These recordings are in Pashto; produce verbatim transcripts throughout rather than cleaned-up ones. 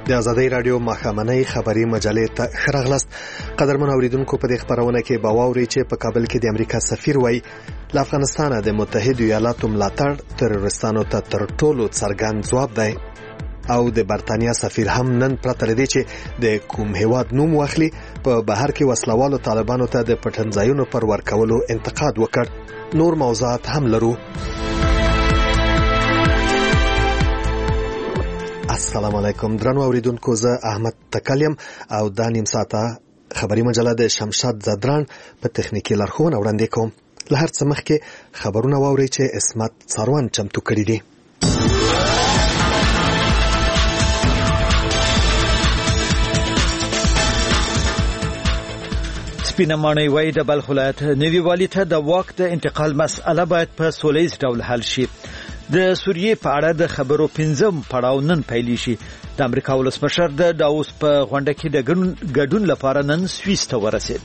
د آزادۍ رادیو ماښامنۍ خبري مجلې ته ښه راغلاست. قدرمن اوریدونکو، په دې خبرونه کې به واورئ چې په کابل کې د امریکا سفیر وایي له افغانستانه د متحده ایالاتو ملاتړ تروریستانو ته تر ټولو څرګند ځواب دی، او د برتانیا سفیر هم نن پرته لدې چې د کوم هیواد نوم واخلي په بهر کې وسلوالو طالبانو ته د پټنځایونو پر ورکولو انتقاد وکړ. نور موضوعات هم لرو. السلام علیکم درنو اوریدونکو، زه احمد تکلیم او دا نیم ساعته خبري مجله د شمشاد زدران په تخنیکی لارښوونه وړاندې کوم. له هر څه مخکې خبرونه واورئ چې اسمت څاروان چمتو کړي دي. سپینه ماڼۍ وایي د بلخ ولایت نوي والي ته د واک د انتقال مسأله باید په سولیز ډول حل شي. د سوریې په اړه د خبرو پنځم پړاو نن پیل شي. د امریکا ولسمشر د داوس په غونډه کې د ګډون لپاره نن سویس ته ورسید.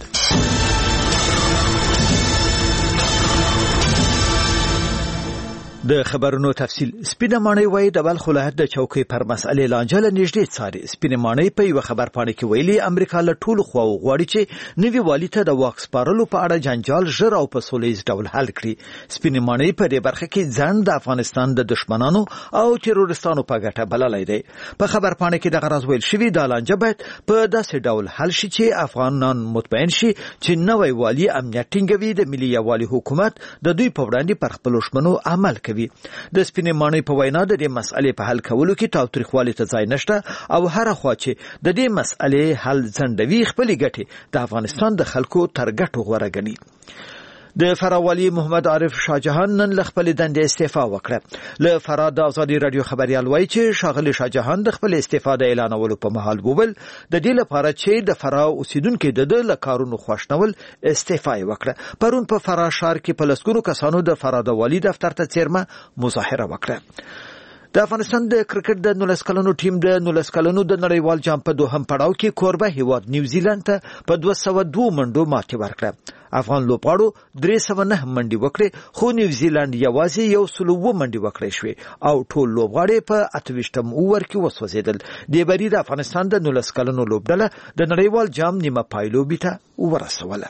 د خبرونو تفصیل. سپینه ماڼۍ وایي د بلخ ولایت د چوکۍ پر مسئلې لانجه له نږدې څاري. سپینه ماڼۍ په یو خبرپاڼه کې ویلي امریکا له ټولو خواو غواړي چې نوي والي ته د واک سپارلو په اړه جنجال ژر او په سولیز ډول حل کړي. سپینه ماڼۍ په دې برخه کې ځان د افغانستان د دشمنانو او تروریستانو په ګټه بللی دی. په خبرپاڼه کې دغه راز ویل شوی د لانجه باید په داسې ډول حل شي چې افغانان مطمئن شي چې نوی والي امنیت ټینګوي، د ملي یووالي حکومت د دوی په وړاندې پر خپلو ژمنو عمل کوي. د سپینې ماڼۍ په وینا د دې مسئلې په حل کولو کې تاوتریخوالي ته ځای نشته او هر خوا چې د دې مسئلې حل ځنډوي خپلې ګټې د افغانستان د خلکو تر ګټو غوره ګڼي. د فراه والي محمد عارف شاهجهان نن له خپلې دندې استعفا وکړه. له فراه د آزادي رادیو خبريال وایي چې ښاغلي شاهجهان د خپل استعفا د اعلانولو په مهال وویل د دې لپاره چې د فراه اوسیدونکو د د له کارونو خوښنول استعفا وکړه. پرون په فراه ښار کې په لسګونو کسانو د فراه د والي دفتر ته څیرمه مظاهره وکړه. د افغانستان د کرکټ د نولس کلنو ټیم د نولس کلنو د نړیوال جام په دوهم پړاو کې کوربه هیواد نیوزیلند ته په دوه سوه دوه منډو ماتې ورکړه. افغان لوبغاړو درې سوه نه منډې وکړې، خو نیوزیلند یوازې یو سل او اووه منډې وکړې شوې او ټول لوبغاړي په اته ویشتم اوور کې وسوځېدل. دې بری د افغانستان د نولس کلنو لوبډله د نړیوال جام نیمه پایلوبې ته ورسوله.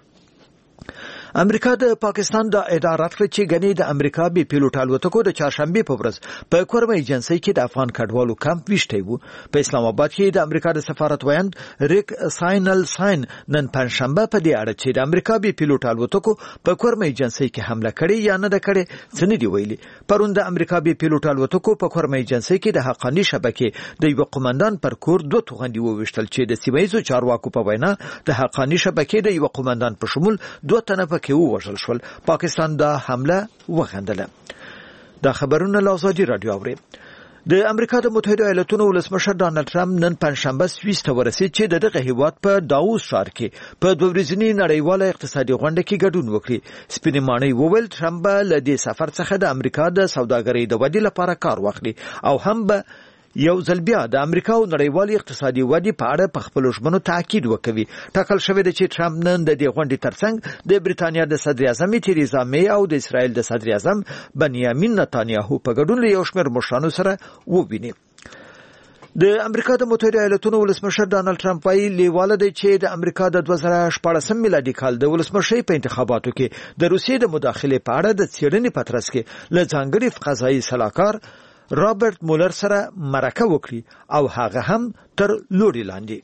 امریکا د پاکستان د ادعا رد کړه چې ګنې د امریکا بي پیلوټ الوتکو د چهارشنبه په ورځ په کوربه ایجنسۍ کې د افغان کډوالو کمپ ویشته وو. په اسلام آباد کې د امریکا د سفارت ویاند ریک ساینل ساین نن پنځشنبه په دې اړه چې د امریکا بي پیلوټ الوتکو په کوربه ایجنسۍ کې حمله کړې یا نه ده کړې څه نه دی ویلي. پرون د امریکا بي پیلوټ الوتکو په کوربه ایجنسۍ کې د حقانی شبکې د یو قومندان پر کور دوه توغندي وویشتل چې د سیمایي چارواکو په وینا د حقانی شبکې د یو قومندان په شمول دوه تنه کې ووژل شول. پاکستان دا حمله وغندله. دا خبرونه له آزادي رادیو اوري. د امریکا د متحده ایالاتونو ولسمشر ډانلډ ټرمپ نن پنځشنبه سویس ته ورسید چې دغه هیواد په داووس ښار کې په دوه ورځنۍ نړیواله اقتصادي غونډه کې ګډون وکړي. سپینې ماڼۍ وویل ټرمپ به له دې سفر څخه د امریکا د سوداګرۍ د ودې لپاره کار واخلي او هم به یو ځل بیا د امریکا او نړیوالي اقتصادي ودې په اړه په خپلو ژمنو تاکید وکوي. ټاکل شوی دی چې ټرمپ نن د دې غونډې ترڅنګ د بریتانیا د صدر اعظم تریزا می او د اسرائیل د صدر اعظم بنیامین نتانیاهو په ګډون له یو شمېر مشرانو سره وویني. د امریکا د متحده ایالاتونو ولسمشر ډانلډ ټرمپ وايي لیواله دی چې د امریکا د دوه زره شپاړسم میلادي کال د ولسمشرۍ په انتخاباتو کې د روسیې د مداخلې په اړه د څېړنې په ترڅ کې له ځانګړي قضایي سلاکار رابرټ مولر سره مرکه وکړي او هغه هم تر لوړې لاندې.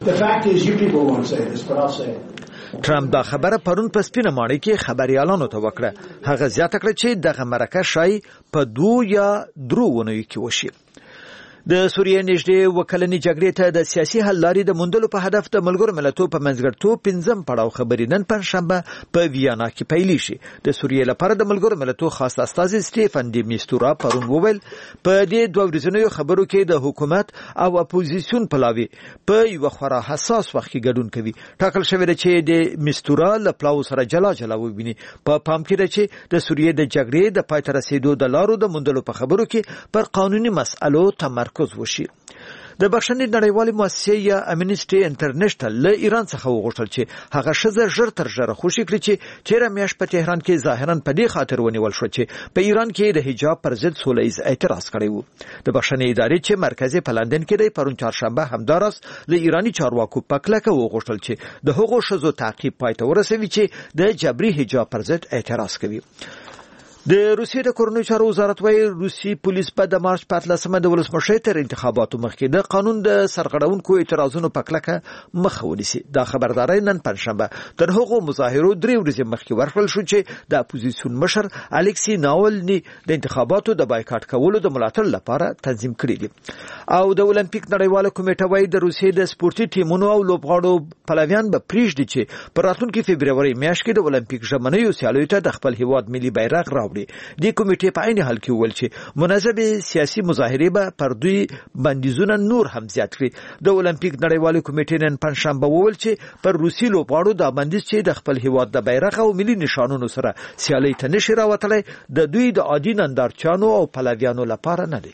ټرمپ دا خبره پرون په سپینه ماڼۍ کې خبريالانو ته وکړه. هغه زیاته کړه چې دغه مرکه شای په دوه یا درو ونیو کې وشي. د سوریې نږدې وکلنې جګړې ته د سیاسي حل لارې د موندلو په هدف د ملګرو ملتونو په منځګړیتوب پنځم پړاو خبرې نن پنځشنبه په ویانا کې پیل شي. د سوریې لپاره د ملګرو ملتونو خاص استازي سټيفن ډي میستورا پرون وویل په دې دوه ورځنیو خبرو کې د حکومت او اپوزیسیون پلاوي په یو خورا حساس وخت کې ګډون کوي. ټاکل شوی دی چې د میستورا له پلاو سره جلا جلا وویني. په پام کې دی چې د سوریې د جګړې د پای ته رسیدو د لارو د موندلو په خبرو کې پر قانوني مسألو تمرکز وشي. د بخښنې نړیوالې مؤسسې یا امنیسټي انټرنیشنل له ایران څخه وغوښتل چې هغه ښځه ژر تر ژره خوشي کړي چې تېره میاشت په تهران کې ظاهرا په دې خاطر ونیول شو چې په ایران کې د حجاب پر ضد سوله ییز اعتراض کړی و. د بخښنې ادارې چې مرکز په لندن کې دی پرون چهارشنبه همداراز له ایرانی چارواکو په کلکه وغوښتل چې د هغو ښځو تعقیب پای ته ورسوي چې د جبري حجاب پر ضد اعتراض کوي. د روسیې د کورنیو چارو وزارت وايي روسي پولیس په د مارچ په اتلسمه د ولسمشر تر انتخاباتو مخکې د قانون د سرغړونکو اعتراضونو په کلکه مخه ونیسي. دا خبرداري نن پنځشنبه تر هغو مظاهرو درې ورځې مخکې ورکړل شو چې د اپوزیسیون مشر الکسی ناولني د انتخاباتو د بایکاټ کولو د ملاتړ لپاره تنظیم کړی دي. او د اولمپیک نړیواله کمیټه وايي د روسیې د سپورتي ټیمونو او لوبغاړو پلویان به پریږدي چې په راتلونکي فبرवरी میاشت کې د اولمپیک ژمنیو سیالیو ته د خپل هیواد ملي بیرغ راوړي. د کمیټې په عین حال کې ویل چې مناسبه سیاسي مظاهرې به پر دوی بندیزونه نور هم زیات کړي. د اولمپیک نړیوالې کمیټې نن پنځشنبه وویل چې پر روسي لوبغاړو د بندیز چې د خپل هیواد د بیرغ او ملي نشانونو سره سیالي ته نشي راوتلی د دوی د عادي نندارچیانو او پلویانو لپاره نه دی.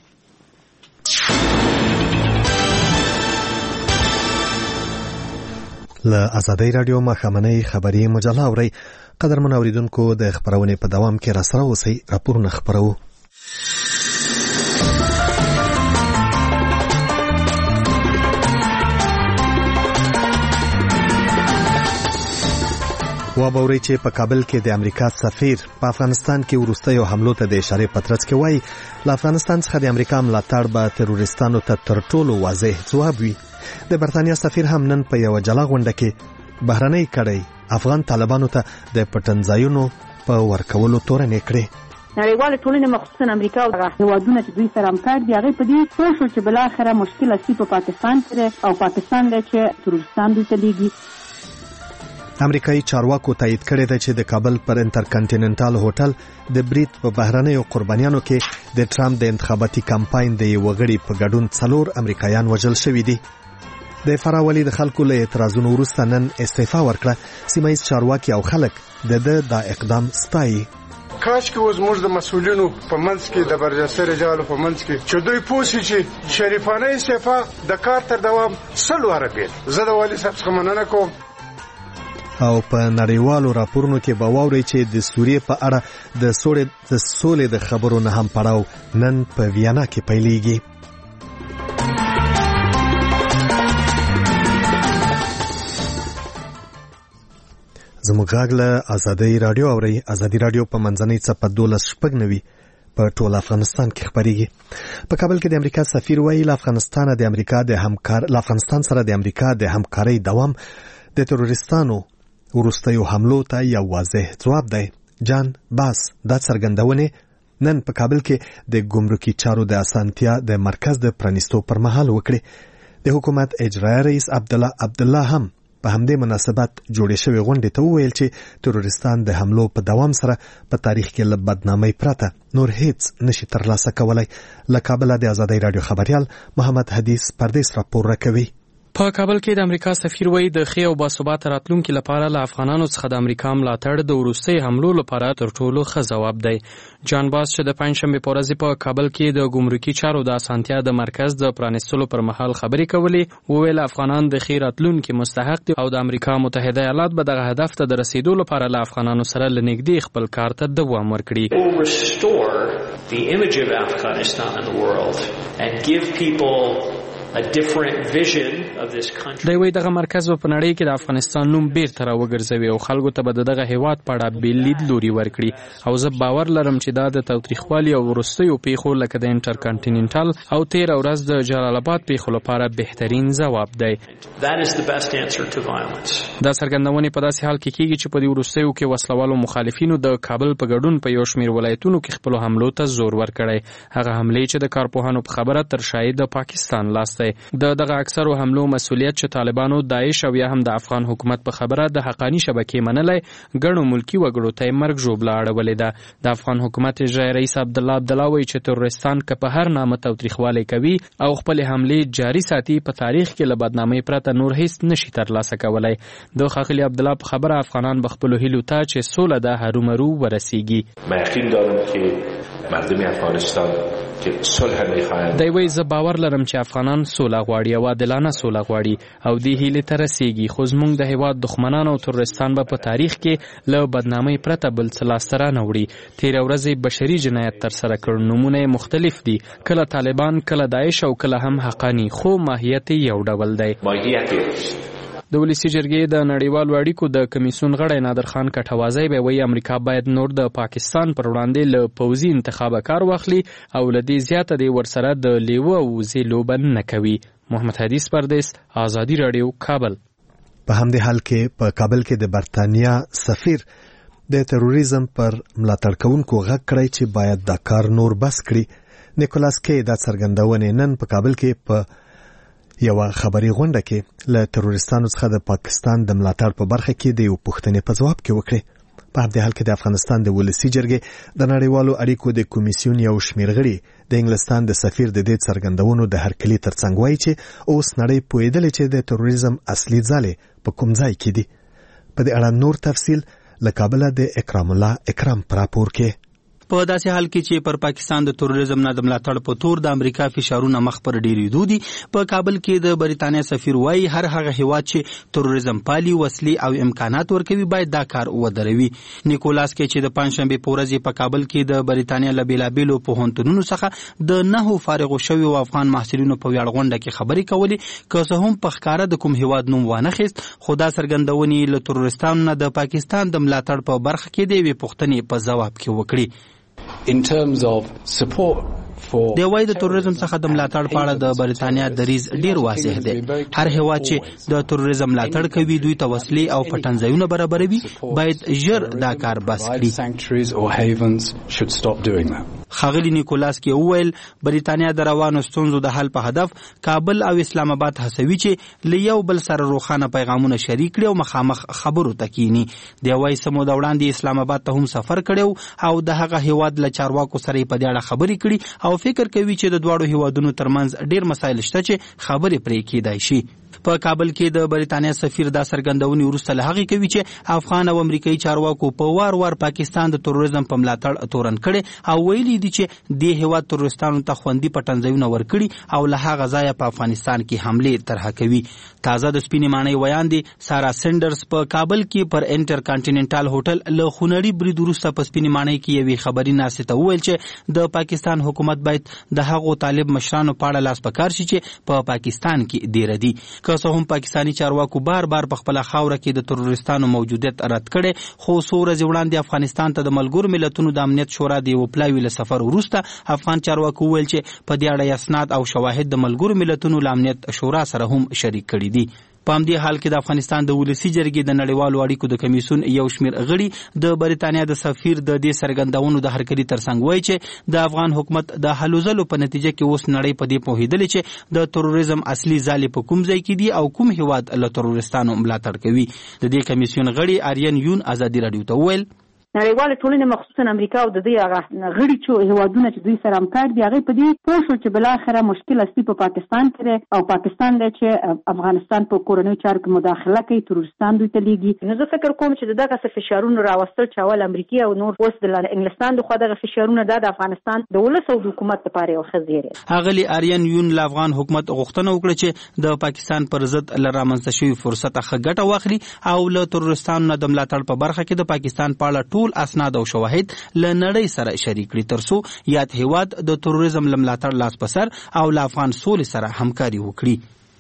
له آزادۍ رادیو ماښامنۍ خبري مجله اورئ. قدرمن اوریدونکو د خبرونې په دوام کې راسره اوسئ. راپورونه خپرو. وابورئ چې په کابل کې د امریکا سفیر په افغانستان کې وروستیو حملو ته د اشارې پترڅ کې وایي له افغانستان څخه د امریکا ملاتړ به تروریستانو ته تر ټولو واضح ځواب وي. د برتانیا سفیر هم نن په یوه جلا غونډه کې بهرنۍ کړۍ افغان طالبانو ته د پټنځایونو په ورکولو تورنې کړې. نړیواله ټولنه مخصوصا امریکا او هیوادونه چې دوی سره همکار دي هغه په دې پوه شو چې بلاخره مشکل اصلي په پاکستان کې او پاکستان دی چې تروریستان دلته لیږي. امریکایي چارواکو تایید کړی دی چې د کابل پر انټرکنټیننټال هوټل د برید په بهرنیو قربانیانو کې د ټرمپ د انتخاباتي کمپاین د یو غړي په ګډون څلور امریکایان وژل شوي دي. د فراولي د خلکو له اعتراضونو وروسته نن استعفا ورکړه. سیمایي چارواکي او خلک د د دا اقدام ستایي. کاش کې اوس موږ د مسؤلینو په منځ کې د برجسته رجالو په منځ کې چې دوی پوه شي چې شریفانه استعفا د کار تر دوام سل واره بیل. زه د والي صاحب څخه مننه کوم. او په نړیوالو راپورونو کې به واورئ چې د سوریې په اړه د سولې د سولې د خبرو نه هم پړاو نن په ویانا کې پیلېږي. زموږ غږ له آزادۍ رادیو اورئ. آزادۍ رادیو په منځنۍ څپه دولس شپږ نوي په ټول افغانستان کې خبرېږي. په کابل کې د امریکا سفیر وایي له افغانستان د امریکا د همکار له افغانستان سره د امریکا د همکارۍ دوام د تروریستانو وروستیو حملو ته یو واضح ځواب دی. جان باس دا څرګندونې نن په کابل کې د ګمرکي چارو د اسانتیا د مرکز د پرانیستو پر مهال وکړي. د حکومت اجرایي رئیس عبدالله عبدالله هم په همدې مناسبت جوړې شوې غونډې ته وویل چې تروریستان د حملو په دوام سره په تاریخ کې له بدنامۍ پرته نور هیڅ نشي ترلاسه کولی. له کابله د آزادۍ رادیو خبریال محمد حدیث پردیس راپور راکوي. په کابل کې د امریکا سفیر وایي د ښې او باثباته راتلونکي لپاره له افغانانو څخه د امریکا ملاتړ د وروستي حملو لپاره تر ټولو ښه ځواب دی. جان باس چې د پنځشنبې په ورځ په کابل کې د ګمرکي چارو د اسانتیا د مرکز د پرانیستلو پر مهال خبرې کولې وویل افغانان د ښې راتلونکي مستحق دي او د امریکا متحده ایالات به دغه هدف ته د رسیدو لپاره له افغانانو سره له نږدې خپل کار ته دوام ورکړي. دوی وایي دغه مرکز په نړۍ کې د افغانستان نوم بیرته راوګرځوي او خلکو ته به د دغه هیواد په اړه بېل لید لوري ورکړي او زه باور لرم چې دا د تاوتریخوالي او وروستیو پیښو لکه د انټرکنټیننټال او تېره ورځ د جلال آباد پیښو لپاره بهترین ځواب دی. دا څرګندونې په داسې حال کې کېږي چې په دې وروستیو کې وسلوالو مخالفینو د کابل په ګډون په یو شمېر ولایتونو کې خپلو حملو ته زور ورکړی. هغه حملې چې د کارپوهانو په خبره تر شاید د پاکستان لاس د دغه اکثرو حملو مسؤلیت چې طالبانو داعش او یا هم د افغان حکومت په خبره د حقانی شبکې منلای ګڼو ملکی وګړو ته مرګ ژوبله اړولې ده. د افغان حکومت اجرایي رئیس عبدالله عبدالله وایي چې تروریستان که په هر نامه تاوتریخوالی کوي او خپل حملې جاري ساتي په تاریخ کې له بدنامۍ پرته نور هیڅ نشي ترلاسه کولی. د ښاغلي عبدالله په خبره افغانان به خپلو هیلو ته چې سوله ده هرومرو ورسیږي. من یقین دارم که مردم افغانستان دی وایي زه باور لرم چې افغانان سوله غواړي او عادلانه سوله غواړي او دې هیلې ته رسیږي، خو زموږ د هیواد دښمنان او تروریستان به په تاریخ کې له بدنامۍ پرته بل څه لاسته رانه وړي. تېره ورځ یې بشري جنایت ترسره کړ، نومونه یې مختلف دي، کله طالبان، کله داعش او کله هم حقانی، خو ماهیت یې یو ډول دی. د ولسي جرګې د نړیوالو اړیکو د کمیسیون غړی نادر خان کټوازی به وایي امریکا باید نور د پاکستان پر وړاندې له پوځي انتخابه کار واخلي او له دې زیاته دی ورسره د لیوه او وزې لوبه نه کوي. محمد حدیث پردیس، آزادي راډیو، کابل. په همدې حال کې په کابل کې د برتانیا سفیر د تروریزم پر ملاتړ کوونکو غږ کړی چې باید دا کار نور بس کړي. نیکولاس کی دا څرګندونې نن په کابل کې په یو خبري غونډه کې له تروریستانو څخه د پاکستان د ملاتړ په برخه کې د یو پوښتنې په ځواب کې وکړي. په همدې حال کې د افغانستان د ولسي جرګې د نړیوالو اړیکو د کمیسیون یو شمېر غړي د انګلستان د سفیر د دې څرګندونو د هرکلي ترڅنګ وایي چې اوس نړۍ پوهېدلې چې د تروریزم اصلي ځالې په کوم ځای کې دي. په دې اړه نور تفصیل له کابله د اکرام الله اکرام پر راپور کې. په داسې حال کې چې پر پاکستان د تروریزم نه د ملاتړ په تور د امریکا فشارونه مخ پر ډیریدو دي، په کابل کې د بریتانیا سفیر وایي هر هغه هیواد چې تروریزم پالي، وسلې او امکانات ورکوي باید دا کار ودروي. نیکولاس کې چې د پنځشنبه په ورځ په کابل کې د بریتانیا له بیلابیلو پوهنتونونو څخه د نهو فارغ شویو افغان محصلینو په ویاړ غونډه کې خبرې کولې، که څه هم په ښکاره د کوم هیواد نوم وانه خیست، خو دا څرګندونې له تروریستانو نه د پاکستان د ملاتړ په برخه کې د یوې پوښتنې په ځواب کې وکړي. In terms of support د وای د تروریزم څخه د ملاتړ په اړه د بریتانیا دریځ ډیر واضح دی. هر هیواد چې د تروریزم ملاتړ کوي دوی ته وسلې او پټنځایونه برابروي باید ژر دا کار بس کړي. ښاغلي نیکولاس کې وویل بریتانیا د روانو ستونزو د حل په هدف کابل او اسلام آباد هڅوي چې له یو بل سره روښانه پیغامونه شریک کړي او مخامخ خبرو ته کینی. د وای سمو د وړاندې اسلام آباد ته هم سفر کړو او د هغه هیواد له چارواکو سره په دې اړه خبرې کړي او فکر کوي چې د دواړو هیوادونو ترمنځ ډیر مسایل شته چې خبرې پرې کېدای شي. په کابل کې د بریتانیا سفیر دا څرګندونې وروسته له هغې کوي چې افغان او امریکایي چارواکو په وار وار پاکستان د تروریزم په ملاتړ تورن کړي او ویلي دي چې دې هیواد تروریستانو ته خوندي پټنځایونه ورکړي او له هغه ځایه په افغانستان کې حملې طرحه کوي. تازه د سپینې ماڼۍ ویان دي سارا سینډرز په کابل کې پر انټر کانټیننټال هوټل له خونړي برید وروسته په سپینې ماڼۍ کې یوې خبري ناستې ته وویل چې د پاکستان حکومت باید د هغو طالب مشرانو په اړه لاس په کار شي چې په پاکستان کې ډیره دي. که څه هم پاکستاني چارواکو بار بار په خپله خاوره کې د تروریستانو موجودیت رد کړي، خو څو ورځې وړاندې افغانستان ته د ملګرو ملتونو د امنیت شورا د یوه پلاوي له سفر وروسته افغان چارواکو وویل چې په دې اړه اسناد او شواهد د ملګرو ملتونو له امنیت شورا سره هم شریک کړي دي. په همدې حال کې د افغانستان د ولسي جرګې د نړیوالو اړیکو د کمیسیون یو شمېر غړي د بریتانیا د سفیر د دې څرګندونو د هرکلي ترڅنګ وایي چې د افغان حکومت د هلو ځلو په نتیجه کې اوس نړۍ په دې پوهېدلې چې د تروریزم اصلي ځالې په کوم ځای کې دي او کوم هیواد له تروریستانو ملاتړ کوي. د دې کمیسیون غړي آریان یون ازادي راډیو ته وویل نړیواله ټولنه مخصوصا امریکا او د دې هغه غړي چې هیوادونه چې دوی سره همکار دي هغه په دې پوه شو چې بلاخره مشکل اصلي په پاکستان کې او پاکستان دی چې افغانستان په کورنیو چارو کې مداخله کوي، تروریستان دوی ته لیږي. نو زه فکر کوم چې دغه څه فشارونه راوستل چې اول امریکا او نور اوس د انګلستان د خوا دغه فشارونه د افغانستان د ولس او د حکومت لپاره یو ښه زیری. اغلی آریان یون له افغان حکومت غوښتنه وکړه چې د پاکستان پر ضد له رامنځته شوي فرصت څخه ګټه واخلي او له تروریستانو نه د ملاتړ په برخه کې د پاکستان په اړه ټول اسناد او شواهد له نړۍ سره شریک کړي ترڅو یاد هیواد د تروریزم له ملاتړ لاس په سر او له افغان سولې سره همکاري وکړي.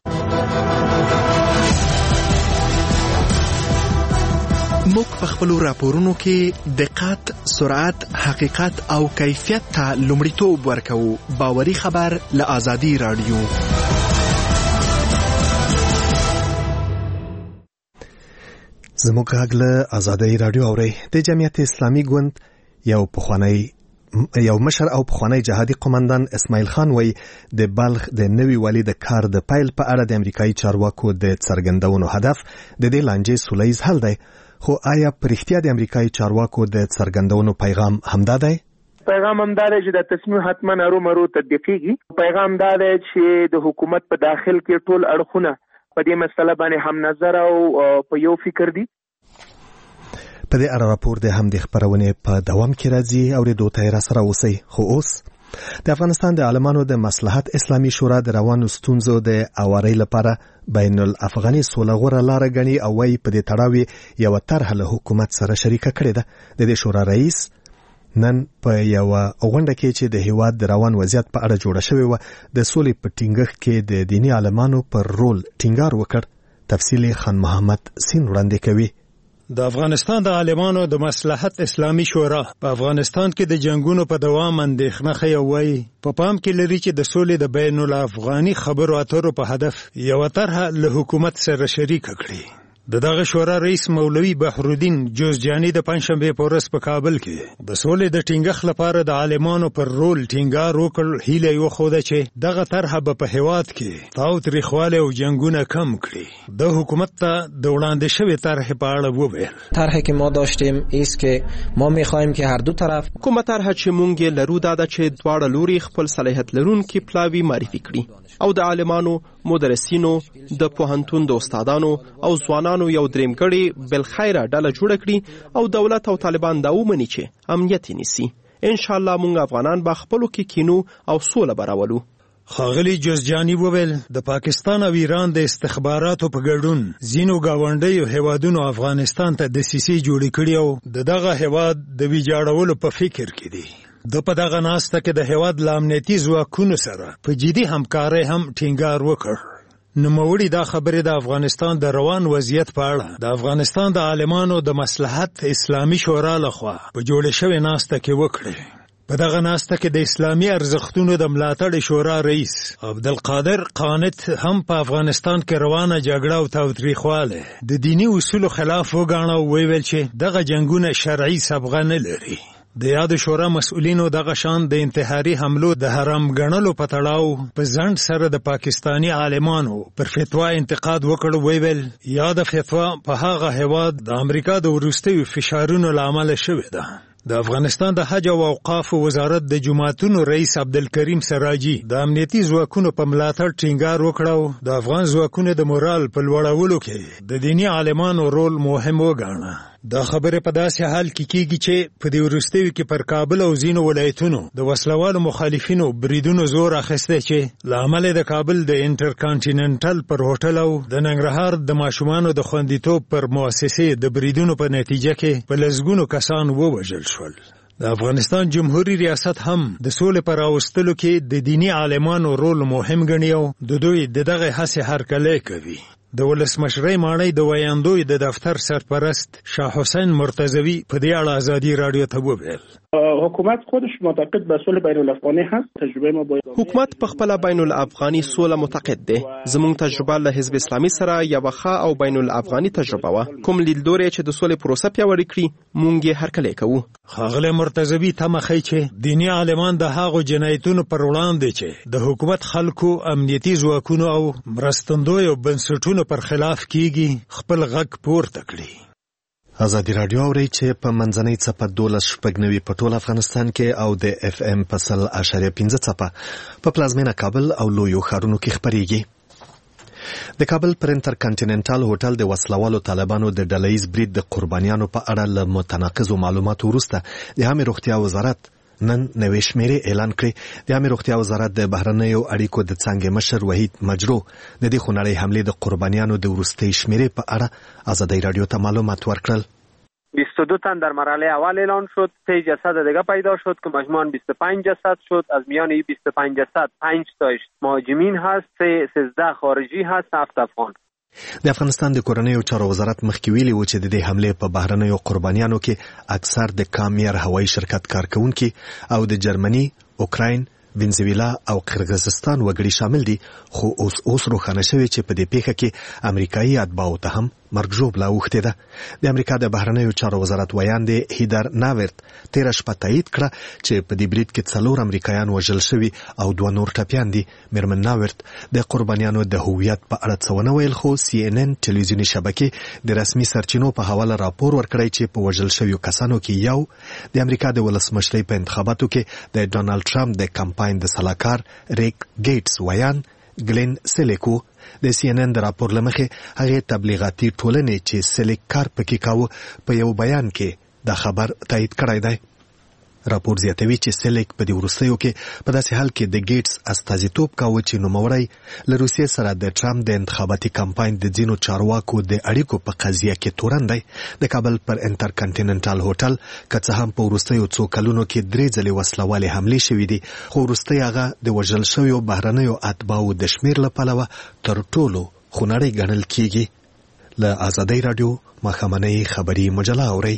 موږ په خپلو راپورونو کې دقت، سرعت، حقیقت او کیفیت ته لومړیتوب ورکوو. باوري خبر له آزادي راډیو. زموږ غږ له آزادۍ راډیو اورئ. د جمعیت اسلامي ګوند یو پخوانی یو مشر او پخوانی جهادي قومندان اسماعیل خان وایي د بلخ د نوي والي د کار د پیل په اړه د امریکایي چارواکو د څرګندونو هدف د دې لانجې سوله ییز حل دی. خو آیا په رښتیا د امریکایي چارواکو د څرګندونو پیغام همدا دی؟ پیغام هم دا دی چې د تصمیم حتما ارومرو تطبیقیږي. پیغام دا دی چې د حکومت په داخل کې ټول اړخونه په دې مسله باندې هم نظر او په یو فکر دي. په دې اړه راپور د همدې خبرونه په دوام کې راځي او د دوه تیر سره اوسئ. خو اوس د افغانستان د عالمانو د مصلحت اسلامي شورا د روانو ستونزو د اوارۍ لپاره بین الافغاني سوله غوره لاره ګڼي او وايي په دې تړاو یو طرحه له حکومت سره شریکه کړې ده. د دې شورا رئیس نن په یو غونډه کې چې د هیواد د روان وضعیت په اړه جوړه شوې و د سولې په ټینګښت کې د دینی عالمانو پر رول ټینګار وکړ. تفصیل خان محمد سین وړاندې کوي. د افغانستان د عالمانو د مصلحت اسلامي شورا په افغانستان کې د جنگونو په دوام اندېښنه ښیي او وایي په پام کې لري چې د سولې د بین الافغاني خبرو اترو په هدف یو طرحه له حکومت سره شریکه کړي. د دغه شورا رئیس مولوي بحرالدین جوزجاني د پنځشنبه په ورځ په کابل کې د سولې د ټینګښت لپاره د عالمانو پر رول ټینګار وکړ. هیله یې وښوده چې دغه طرحه به په هیواد کې تاوتریخوالی او جنگونه کم کړي. د حکومت ته د وړاندې شوې طرحې په اړه وویل. طرحی که ما داشتیم ایست که ما می‌خوایم که هر دو طرف کومه طرحه چې مونږ لرو دا ده چې دواړه لوري خپل صلاحیت لرونکي پلاوي معرفي کړي او د عالمانو، مدرسینو، د پوهنتون د استادانو او ځوانانو یو درېمګړی بالخیره ډله جوړه کړي او دولت او طالبان دا ومني چې امنیت نیسي. ان شاء الله مونږ افغانان به خپلو کې کینو او سوله براولو. ښاغلي جوزجاني وویل د پاکستان او ایران د استخباراتو په ګډون ځینو ګاونډیو هیوادونو افغانستان ته دسیسې جوړې کړي او د دغه هیواد د ویجاړولو په فکر کې دي. د په دغه ناسته کې د هیواد له امنیتي ځواکونو سره په جدي همکارۍ هم ټینګار وکړ. نوموړي دا خبرې د افغانستان د روان وضعیت په اړه د افغانستان د عالمانو د مصلحت اسلامي شورا لخوا په جوړې شوې ناسته کې وکړې. په دغه ناسته کې د اسلامي ارزښتونو د ملاتړ شورا رئیس عبدالقادر قانت هم په افغانستان کې روانه جګړه او تاوتریخوالی د دینی اصولو خلاف وګاڼه او ویل چې دغه جنګونه شرعي سبغه نه لري. د یاد شورا مسؤلینو دغه شان د انتحاري حملو د حرام ګڼلو په تړاو په ځنډ سره د پاکستانی عالمانو پر فتوا انتقاد وکړ. ویل یاد فتوا په هغه هیواد د امریکا د وروستیو فشارونو له امله شوې ده. د افغانستان د حج او اوقاف وزارت د جماعتونو رئیس عبدالکریم سراجي د امنیتي ځواکونو په ملاتړ ټینګار وکړ. د افغان ځواکونو د مورال په لوړولو کې د دینی عالمانو رول مهم وګاڼه. دا خبره په داسې حال کې کیږي چې په دې وروستیو کې پر کابل او ځینو ولایتونو د وسلوالو مخالفینو بریدونو زور اخیستی چې له امله د کابل د انټرکانټیننټل پر هوټل او د ننګرهار د ماشومانو د خوندیتوب پر مؤسسې د بریدونو په نتیجه کې په لسګونو کسان ووژل شول. د افغانستان جمهوریت ریاست هم د سولې پر راوستلو کې د دینی عالمانو رول مهم ګڼي او د دوی د دغه هڅې هرکلی کوي. د ولسمشرۍ ماڼۍ د ویاندوی د دفتر سرپرست شاه حسین مرتضوی په دې اړه ازادي رادیو ته وویل. حکومت خودش معتقد به صلح بین الافغانی هست. تجربه ما با حکومت په خپل بین الافغانی صلح معتقد دی. زموږ تجربه له حزب اسلامي سره یو ښه او بین الافغانی تجربه و. کوم لیدلوري چې د صلح پروسه پیاوړې کړي مونږ یې هرکلی کوو. ښاغلی مرتضوی تمه ښیي چې دیني عالمان د هغو جنایتونو پر وړاندې چې د حکومت خلکو، امنیتي ځواکونو او مرستندویو بنسټونو پر خلاف کیږي خپل غږ پورته کړي. ازادي رادیو اوري چې په منځنۍ څپه دولس شپږ نوي په ټول افغانستان کې او د اف ام په سل اشاریه پنځه څپه په پلازمینه کابل او لویو ښارونو کې خپرېږي. د کابل پر انټرکانټیننټل هوټل د وسلوالو طالبانو د ډلهیز برید د قربانیانو په اړه له متناقضو معلوماتو وروسته د عامه روغتیا وزارت نن نوې شمیرې اعلان کړې. د عامه روغتیا وزارت د بهرنیو اړیکو د څانګې مشر وحید مجرو د دې خونړۍ حملې د قربانیانو د وروستۍ شمیرې په اړه ازادي رادیو ته معلومات ورکړل. بیست و دو تن در مرحله اول اعلان شد، سه جسد دیگه پیدا شد که مجموعاً بیست و پنج جسد شد. از میان این بیست و پنج جسد پنج تاش مهاجمین هست، سه سیزده خارجی هست، هفت افغان. د افغانستان د کورنیو چارو وزارت مخکې ویلي و چې د دې حملې په بهرنیو قربانیانو کې اکثر د کامیر هوایي شرکت کارکونکي او د جرمني، اوکراین، وینزویلا او قرغیزستان وګړي شامل دي، خو اوس اوس روښانه شوی چې په دې پیښه کې امریکایي اتباعو ته هم مرګ ژوبله اوښتې ده. د امریکا د بهرنیو چارو وزارت ویاندې هیدر ناورت تېره شپه تایید کړه چې په دې برید کې څلور امریکایان وژل شوي او دوه نور ټپیان دي. میرمن ناورت د قربانیانو د هویت په اړه څه ونه ویل، خو سی ان ان ټلویزیوني شبکې د رسمي سرچینو په حواله راپور ورکړی چې په وژل شویو کسانو کې یو د امریکا د ولسمشرۍ په انتخاباتو کې د ډونالډ ټرمپ د کمپاین د سلاکار ریک ګیټس ویان ګلین سلیکو. د سی ان ان د راپور لمخې هغه تبلیغاتي ټولنې چې سلیک کار پکې کاوه په یو بیان کې دا خبر تایید کړی دی. راپور زیاتوي چې سلیک په دې وروستیو کې په داسې حال کې د ګیټس استازیتوب کاوه چې نوموړی له روسیې سره د ټرمپ د انتخاباتي کمپاین د ځینو چارواکو د اړیکو په قضیه کې تورن دی. د کابل پر انټرکنټیننټل هوټل که څه هم په وروستیو څو کلونو کې درې ځلې وسلوالې حملې شوې دي، خو وروستی هغه د وژل شویو بهرنیو اتباعو د شمېر له پلوه تر ټولو خونړی ګڼل کیږي. له آزادۍ راډیو ماښامنۍ خبري مجله اورئ.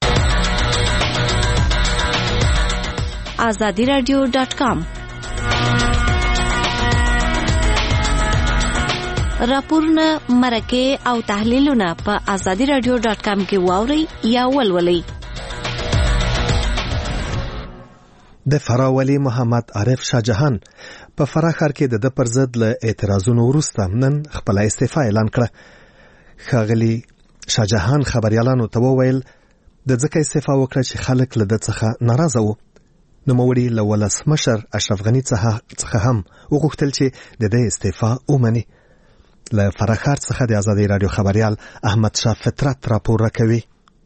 آزادی رادیو ډاټ کام راپورونه، مرکې او تحلیلونه په آزادی رادیو ډاټ کام کې واورئ یا ولولئ. د فراه والي محمد عارف شاه جهان په فراه ښار کې د ده پر ضد له اعتراضونو وروسته نن خپله استعفا اعلان کړه. ښاغلي شاه جهان خبریالانو ته وویل د ځکه استعفا وکړه چې خلک له ده څخه ناراضه وو. نوموړي له ولسمشر اشرف غني څخه هم وغوښتل چې د دې استعفا ومني. له فراه ښار څخه د آزادۍ راډیو خبریال احمد شاه فطرت راپور راکوي.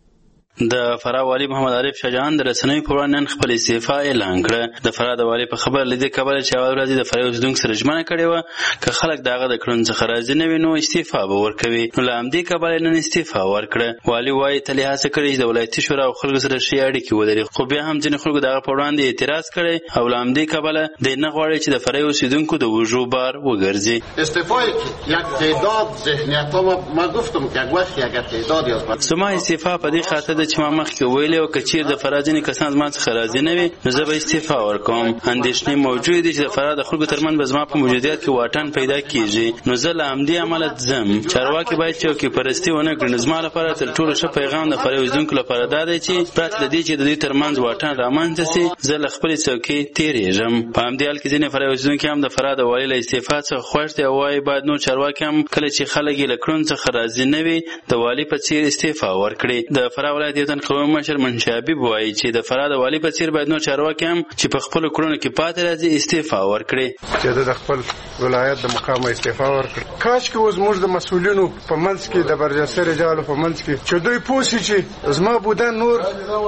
د فراه والي محمد عارف شاه جهان د رسنیو په وړاندې نن خپل استعفا اعلان کړه. د فراه د والي په خبر لیدې کابل چې اول ورځ د فراه اوسیدونکو سره ژمنه کړې وه که خلک د هغه د کړنو څخه راضي نه وي نو استعفا به ورکوي. نو له همدې کبله نن استعفا ورکړه. والي وایي تل یې هڅه کړې چې د ولایتي شورا او خلکو سره ښې اړیکې ولري، خو بیا هم ځینې خلکو د هغه په وړاندې اعتراض کړی او له همدې کبله دی نه غواړي چې د فراه اوسیدونکو د وږو بار وګرځي. استعفای یک تعداد ذهنیت‌ها ما گفتم که یک وقتی اگر تعدادی از زما استعفا په دې خاطر د چې ما مخکې ویلې او که چېرې د فراه ځینې کسان زما څخه راضي نه وي نو زه به استعفا ورکوم. اندېښنې موجود دي چې د فراه د خلکو ترمنځ به زما په موجودیت کې واټن پیدا کېږي، نو زه له همدې امله ځم. چارواکي باید چوکۍ پرستي ونه کړي. نو زما لپاره تر ټولو ښه پیغام د فراه اوسیدونکو لپاره دا دی چې پرته له دې چې د دوی ترمنځ واټن رامنځته سي زه له خپلې څوکۍ تېرېږم. په همدې حال کې ځینې فراه اوسیدونکي هم د فراه د والي له استعفا څخه خوښ دي او وایي باید نور چارواکي هم کله چې خلک یې له کړنو څخه راضي نه وي د والي په څېر استعفا ورکړي. د فراه ولایت یو تن قومي مشر منشي حبیب وایي چې د فراه د والي په څېر باید نور چارواکي هم چې په خپلو کړنو کې پاتې راځي استعفا ورکړي. چې د خپل ولایت د مقام استعفا ورکړي. کاش کې اوس موږ د مسؤلینو په منځ کې د برجسته رجالو په منځ کې چې دوی پوه شي چې زما بودن نور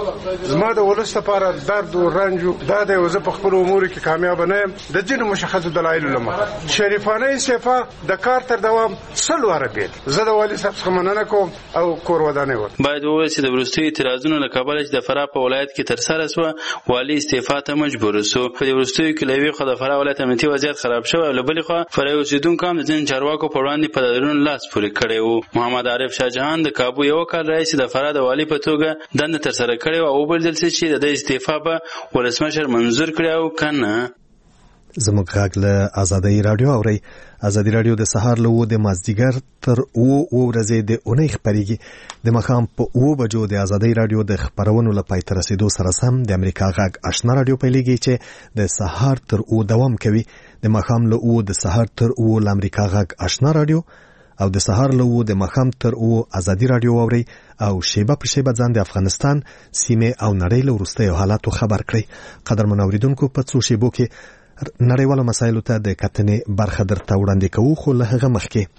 زما د ولس لپاره درد او رنج دا دی او زه په خپلو امورو کې کامیاب نه یم د ځینو مشخصو دلایلو له مخې. شریفانه استعفا د کار تر دوام سل واره بیل. زه د والي صاحب څخه مننه کوم او کور ودانې ورکړم. باید وویل چې د وروستیو اعتراضونو له کبله چې د فراه په ولایت کې ترسره سوه والي استعفا ته مجبور سو. په دې وروستیو کې له یوې خوا د فراه ولایت امنیتي وضعیت خراب شوی او له بلې خوا فراه اوسیدونکو هم د ځینو چارواکو په وړاندې په دلیلونو لاس پورې کړی و. محمد عارف شاه جهان د کابو یو کال راهیسې د فراه د والي په توګه دنده ترسره کړې وه او وبلل سي چې د دې استعفا به ولسمشر منظور کړي او که نه. زموږ غږ له آزادۍ راډیو اورئ. آزادۍ راډیو د سهار له اوه د مازدیګر تر اوه اوه ورځې د اونۍ خپرېږي. د ماښام په اوه بجو د آزادۍ راډیو د خپرونو له پای ته رسېدو سره سم د امریکا غږ آشنا راډیو پیلېږي چې د سهار تر اوه دوام کوي. د ماښام له اوه د سهار تر اوه له امریکا غږ آشنا راډیو او د سهار له اوه د ماښام تر اوه آزادۍ راډیو واورئ او شیبه په شیبه ځان د افغانستان سیمې او نړۍ له وروستیو حالاتو خبر کړئ. قدرمن اورېدونکو په څو شیبو کې نړیوالو مسایلو ته د کتنې برخه درته وړاندې کوو، خو له هغه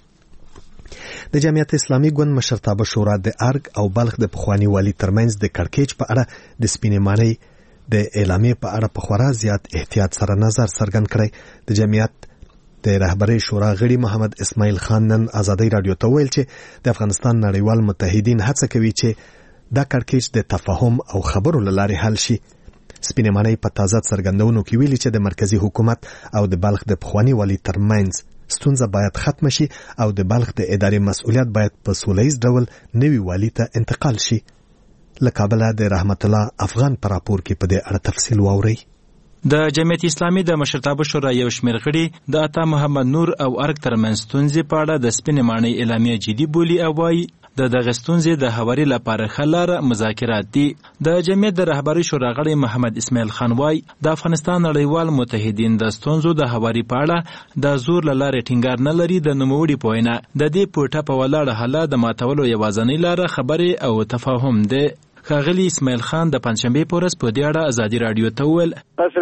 مخکې د جمعیت اسلامي ګوند مشرتابه شورا د ارګ او بلخ د پخواني والي ترمنځ د کړکېچ په اړه د سپینې ماڼۍ د اعلامیې په اړه په خورا زیات احتیاط سره نظر څرګند کړی. د جمعیت د رهبرۍ شورا غړي محمد اسماعیل خان نن آزادۍ راډیو ته وویل چې د افغانستان نړیوال متحدین هڅه کوي چې دا کړکېچ د تفاهم او خبرو له لارې حل شي. سپینې ماڼۍ په تازه څرګندونو کې ویلي چې د مرکزی حکومت او د بلخ د پخواني والي ترمنځ ستونزه باید ختم شي او د بلخ د ادارې مسؤلیت باید په سولیز ډول نوي والي ته انتقال شي. له کابله د رحمت الله افغان په راپور کې په دې اړه تفصیل واورئ. د جمعیت اسلامي د مشرتابه شورا یو شمېر غړي د عطا محمد نور او ارګ ترمنځ ستونزې په اړه د سپینې ماڼۍ اعلامیه جدي بولي او وایي د دغه ستونزې د هواري لپاره ښه لاره مذاکرات دي. د جمعیت د رهبرۍ شورا غړی محمد اسماعیل خان وایي د افغانستان نړیوال متحدین د ستونزو د هواري په اړه د زور له لارې ټینګار نه لري. د نوموړي په وینا د دې په ټپه ولاړه حالت د ماتولو یوازینۍ لاره خبرې او تفاهم دی. ښاغلي اسماعیل خان د پنځشنبې په ورځ په دې اړه ازادي راډیو ته وویل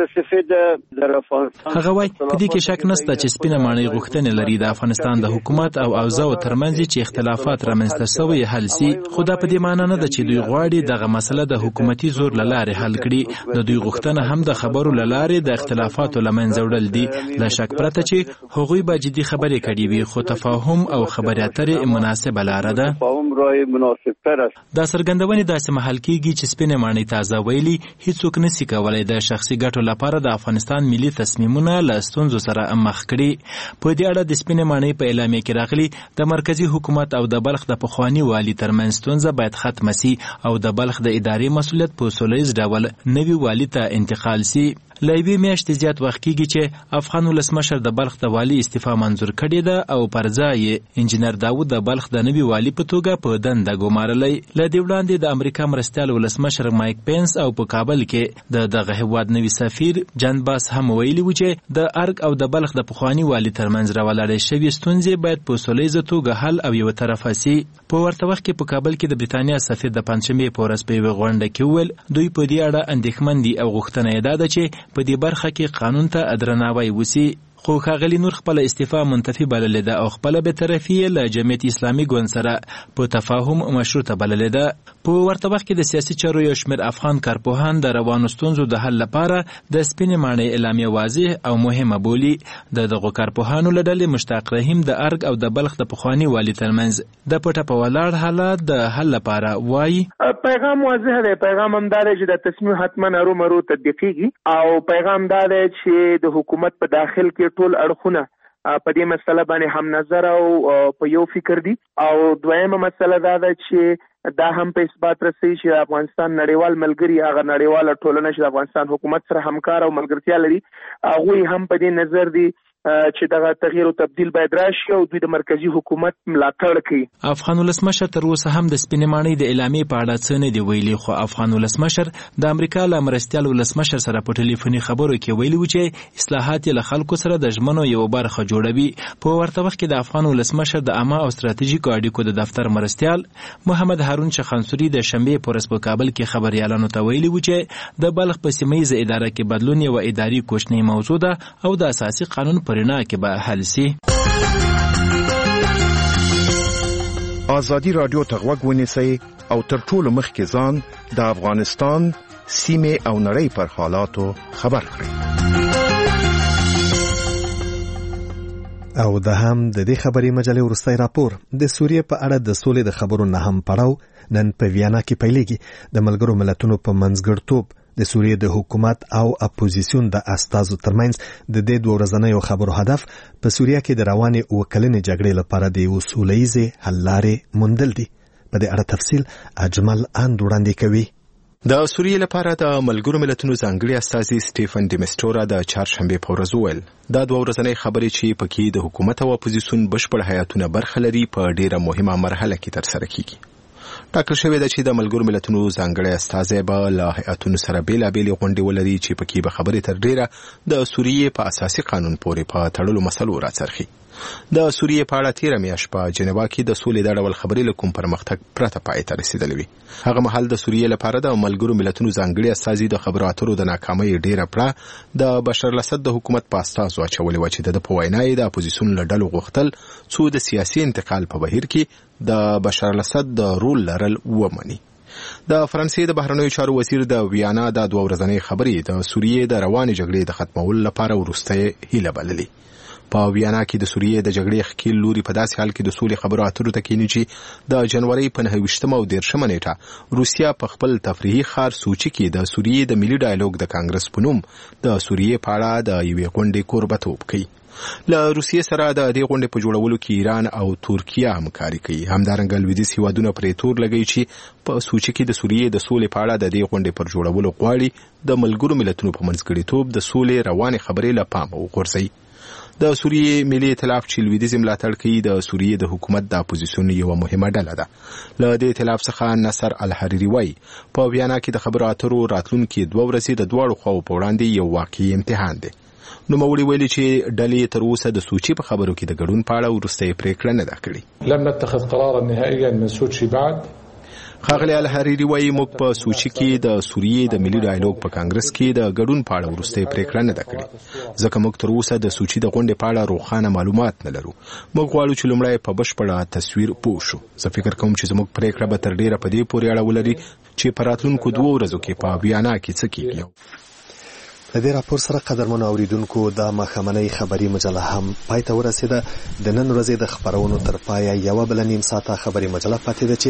هغه وایي په دې کې شک نشته چې سپینه ماڼۍ غوښتنې لري د افغانستان د حکومت او اوضاعو ترمنځ چې اختلافات رامنځته شوي حل سي، خو دا په دې معنی نه ده چې دوی غواړي دغه مسله د حکومتي زور له لارې حل کړي. د دوی غوښتنه هم د خبرو له لارې د اختلافاتو له منځه وړل دي، له شک پرته چې هغوی به جدي خبرې کړي وي، خو تفاهم او خبرې اترې مناسبه لاره ده. دا څرګندونې داسې محل کېږي چې سپینې ماڼۍ تازه ویلي هیڅوک نسي کولی د شخصي ګټو لپاره د افغانستان ملي تصمیمونه له ستونزو سره مخ کړي. په دې اړه د سپینې ماڼۍ په اعلامیه کې راغلي د مرکزي حکومت او د بلخ د پخواني والي ترمنځ ستونزه باید ختمه سي او د بلخ د ادارې مسؤلیت په سوله ییز ډول نوي والي ته انتقال سي. له یوې میاشتې زیات وخت کېږي چې افغان ولسمشر د بلخ د والي استعفا منظور کړې ده او پر ځای یې انجینر داود د بلخ د نوي والي په توګه په دنده ګمارلی. له دې وړاندې د امریکا مرستیال ولسمشر مایک پینس او په کابل کې د دغه هېواد نوي سفیر جان باس هم ویلي و چې د ارګ او د بلخ د پخواني والي ترمنځ راولاړې شوې ستونزې باید په سوله ییزه توګه حل او یوه طرفه سي. په ورته وخت کې په کابل کې د بریتانیا سفیر د پنځشنبې په ورځ په یوه غونډه کې وویل دوی په دې اړه اندېښمن دي او غوښتنه یې دا ده چې په دې برخه کې قانون ته درناوی وسی. خو ښاغلي نور خپل استعفا منتفي بللې ده او خپل بېطرفي له جمعیت اسلامي ګوند سره په تفاهم مشروطه بللې ده. په ورته وخت کې د سیاسي چارو یو شمېر افغان کارپوهان د روانو ستونزو د حل لپاره د سپینې ماڼۍ اعلامیه واضح او مهمه بولي. د دغو کارپوهانو له ډلې مشتاق رحیم د ارګ او د بلخ د پخواني والي ترمنځ د پټه په ولاړ حالات د حل لپاره وایي پیغام واضح دی. پیغام هم دا دی چې د تصمیم حتما ارومرو تطبیقیږي او پیغام دا دی چې د حکومت په داخل کې ټول اړخونه په دې مسله باندې هم نظر او په یو فکر دي او دویمه مسله دا ده چې دا هم په اثبات رسي چې افغانستان نړیوال ملګری هغه نړیواله ټولنه چې افغانستان حکومت سره همکار او ملګرتیا لري هغه هم په دې نظر دي چې دغه تغییر او تبديل باید راشي او دوی د مرکزی حکومت ملاتړ کوي. افغان ولسمشر تر اوسه هم د سپینې ماڼۍ د اعلامیې په اړه څه نه دی ویلي، خو افغان ولسمشر د امریکا له مرستیال ولسمشر سره په ټلیفوني خبرو کې ویلي و چې اصلاحات له خلکو سره د ژمنو یو برخه جوړوي. په ورته وخت کې د افغان ولسمشر د عامه او ستراتیژیکو اړیکو د دفتر مرستیال محمد هارون چخانسوري د شنبې په ورځ په کابل کې خبريالانو ته ویلي و چې د بلخ په سیمه ییزه اداره کې بدلون یو اداري کوشنۍ موضوع ده او د اساسي قانون پرنا کې به حل سي. ازادي رادیو ته غوږ ونیسئ او تر ټولو مخکې ځان د افغانستان سیمه او نړۍ پر حالاتو خبر کړئ. او د هم د دې خبري مجلې ورستۍ راپور د سوریې په اړه د سولې د خبرو نه هم پړاو نن په ویانا کې پیلېږي. د ملګرو ملتونو په منځګړتوب د سوریې د حکومت او اپوزیسیون د استازو ترمنځ د دې دوه ورځنیو خبرو هدف په سوریه کې د روانې وکلنې جګړې لپاره د اصولي حل لارې موندل دي. په دې اړه تفصیل اجمل اند وړاندې کوي. د سوریې لپاره د ملګرو ملتونو ځانګړي استازي سټیفن ډیمسټورا د چهارشنبه په ورځ وویل دا دوه ورځنۍ خبرې چې پکې د حکومت او اپوزیسیون بشپړ هیاتونه برخه لري په ډیره مهمه مرحله کې ترسره کیږي. ټاکل شوې ده چې د ملګرو ملتونو ځانګړي استازي به له هیاتونو سره بیلابېلې غونډې ولري چې پکې به خبرې تر ډیره د سوریې په اساسي قانون پورې په تړلو مسلو راڅرخي. د سوریې په اړه تیره میاشت په جنیوا کې د سولې د ډول خبرې له کوم پرمختګ پرته پای ته رسیدلې وي. هغه مهال د سوریې لپاره د ملګرو ملتونو ځانګړي استازي د خبرو اترو د ناکامۍ ډیره پړه د بشار الاسد د حکومت په استازو اچولې و چې د په وینا یې د اپوزیسیون له ډلو غوښتل څو د سیاسي انتقال په بهیر کې د بشار الاسد د رول لرل ومني. د فرانسې د بهرنیو چارو وزیر د ویانا د دوه ورځنۍ خبرې د سوریې د روانې جګړې د ختمولو لپاره وروستۍ هیله بللې. په ویانا کې د سوریې د جګړې ښکیل لوري په داسې حال کې د سولې خبرو اترو ته کېني چې د جنوري په نهه ویشتمه او دېرشمه نیټه روسیا په خپل تفریحي ښار سوچي کې د سوریې د ملي ډایالوګ د کانګرس په نوم د سوریې په اړه د یوې غونډې کوربهتوب کوي. له روسیې سره د دې غونډې په جوړولو کې ایران او ترکیه همکاري کوي. همدارنګه لویدیځ هیوادونه پرې تور لګوي چې په سوچي کې د سوریې د سولې په اړه د دې غونډې پر جوړولو غواړي د ملګرو ملتونو په منځګړیتوب د سولې روانې خبرې له پامه وغورځوي. د سوریې ملي ائتلاف چې لویدیځ ملاتړ کوي د سوریې د حکومت د اپوزیسیون یو مهمه ډله ده. له دې ائتلاف څخه نصر الحریری وایي په ویانا کې د خبرو اترو راتلونکي دوه ورځې د دواړو خواو په وړاندې یو واقعي امتحان دی. نوموړي ویلي چې ډلې تر اوسه د سوچي په خبرو کې د ګډون په اړه وروستۍ پریکړه نه ده کړې. لم نتخذ قرارا نهائيا من سوچي بعد ښاغلی الحریري وایي موږ په سوچي کې د سوریې د ملي ډایالوګ په کانګرس کې د ګډون په اړه وروستۍ پریکړه نه ده کړې ځکه موږ تر اوسه د سوچي د غونډې په اړه روښانه معلومات نه لرو. موږ غواړو چې لومړی په بشپړه تصویر پوه شو. زه فکر کوم چې زموږ پریکړه به تر ډیره په دې پورې اړه ولري چې په راتلونکو دوو ورځو کې په ویانا کې څه کیږي. د دې راپور سره قدرمنو اوریدونکو د ماښامنۍ خبري مجله هم پای ته ورسېده. د نن ورځې د خبرونو تر پایه یوه بله نیم ساعته خبري مجله پاتې ده چې